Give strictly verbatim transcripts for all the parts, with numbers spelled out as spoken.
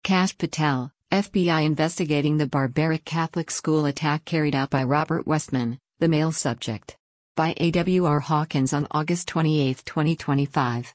Kash Patel, F B I investigating the barbaric Catholic school attack carried out by Robert Westman, the male subject. By A W R Hawkins on August twenty-eighth, twenty twenty-five.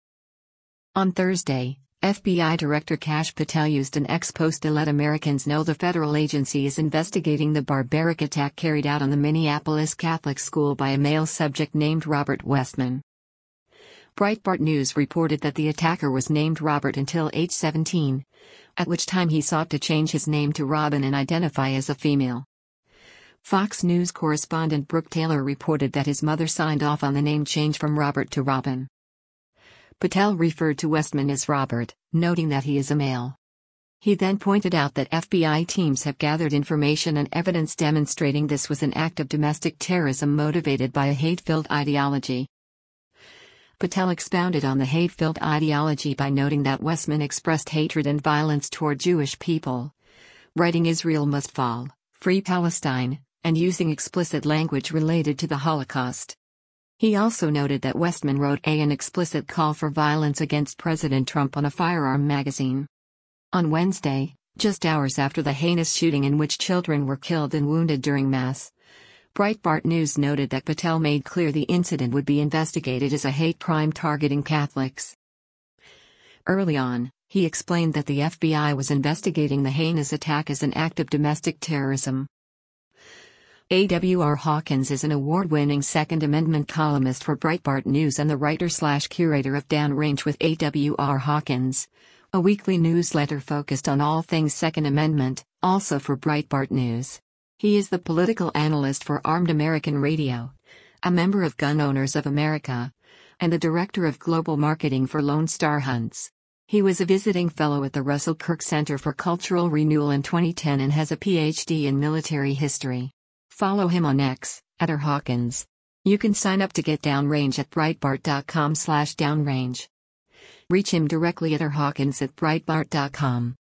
On Thursday, F B I Director Kash Patel used an ex post to let Americans know the federal agency is investigating the barbaric attack carried out on the Minneapolis Catholic school by a male subject named Robert Westman. Breitbart News reported that the attacker was named Robert until age seventeen, at which time he sought to change his name to Robin and identify as a female. Fox News correspondent Brooke Taylor reported that his mother signed off on the name change from Robert to Robin. Patel referred to Westman as Robert, noting that he is a male. He then pointed out that F B I teams have gathered information and evidence demonstrating this was an act of domestic terrorism motivated by a hate-filled ideology. Patel expounded on the hate-filled ideology by noting that Westman expressed hatred and violence toward Jewish people, writing "Israel must fall, free Palestine," and using explicit language related to the Holocaust. He also noted that Westman wrote a an explicit call for violence against President Trump on a firearm magazine. On Wednesday, just hours after the heinous shooting in which children were killed and wounded during Mass, Breitbart News noted that Patel made clear the incident would be investigated as a hate crime targeting Catholics. Early on, he explained that the F B I was investigating the heinous attack as an act of domestic terrorism. A W R Hawkins is an award-winning Second Amendment columnist for Breitbart News and the writer-slash-curator of Downrange with A W R Hawkins, a weekly newsletter focused on all things Second Amendment, also for Breitbart News. He is the political analyst for Armed American Radio, a member of Gun Owners of America, and the director of global marketing for Lone Star Hunts. He was a visiting fellow at the Russell Kirk Center for Cultural Renewal in twenty ten and has a P H D in military history. Follow him on X, at R Hawkins. You can sign up to get Downrange at breitbart dot com slash downrange. Reach him directly at R Hawkins at breitbart dot com.